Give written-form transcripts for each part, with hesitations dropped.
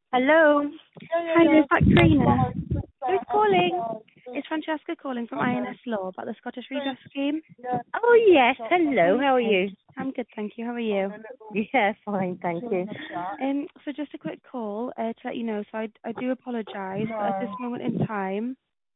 Hello. Hi, there's Karina. Who's calling? It's Francesca calling from INS Law about the Scottish Redress Scheme. Oh, yes. Hello. How are Hi. you? I'm good, thank you. How are you? Yeah, fine. Thank you. So just a quick call to let you know. So I do apologise, but at this moment in time,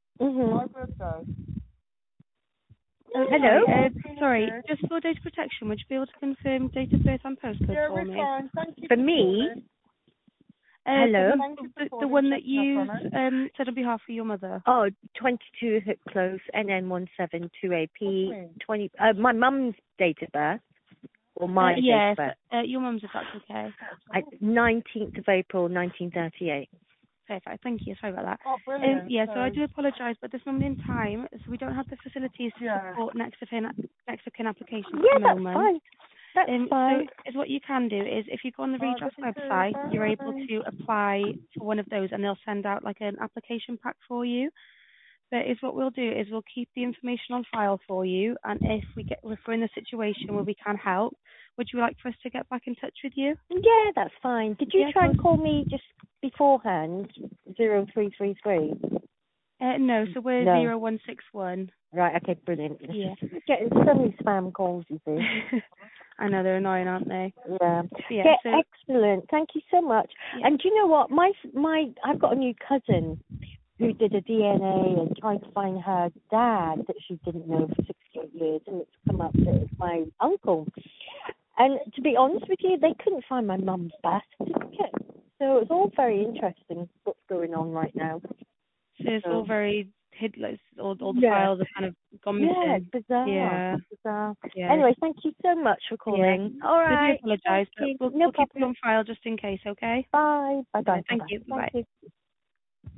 Hello. sorry, just for data protection, would you be able to confirm date of birth and postcode for me? For me? Hello. The one that you said on behalf of your mother. Oh, 22 Hook Close, NN172AP. 20. My mum's date of birth, or my date Yes, of birth. your mum's, if that's okay. 19th of April, 1938. Perfect. Thank you. Sorry about that. So I do apologise, but at this moment in time, so we don't have the facilities to support next of kin applications Yeah, at the that's moment. fine. That's fine. So is what you can do is if you go on the Redress website, you're able to apply for one of those, and they'll send out like an application pack for you. But is what we'll do is we'll keep the information on file for you, and if we're in a situation where we can help, would you like for us to get back in touch with you? Yeah, that's fine. Did you Yeah, of try course. and call me just beforehand? 0333? No, so we're No. 0161. Right, okay, brilliant. Yeah. Getting so many spam calls, you see. I know they're annoying, aren't they? Yeah. Yeah. Yeah, So excellent. Thank you so much. yeah. And do you know what? I've got a new cousin who did a DNA and tried to find her dad that she didn't know for 68 years, and it's come up that it's my uncle. And to be honest with you, they couldn't find my mum's birth certificate. So it's all very interesting what's going on right now. So it's all very hidden. All the Yeah. files have kind of gone missing. Yeah, it's bizarre. Yeah. Bizarre. Yeah. Anyway, thank you so much for calling. Yeah. All I do right. apologise, Thank but you. we'll No keep you problem. on file just in case. Okay. Bye. Bye. Bye. Thank Bye. you. Thank Bye. you.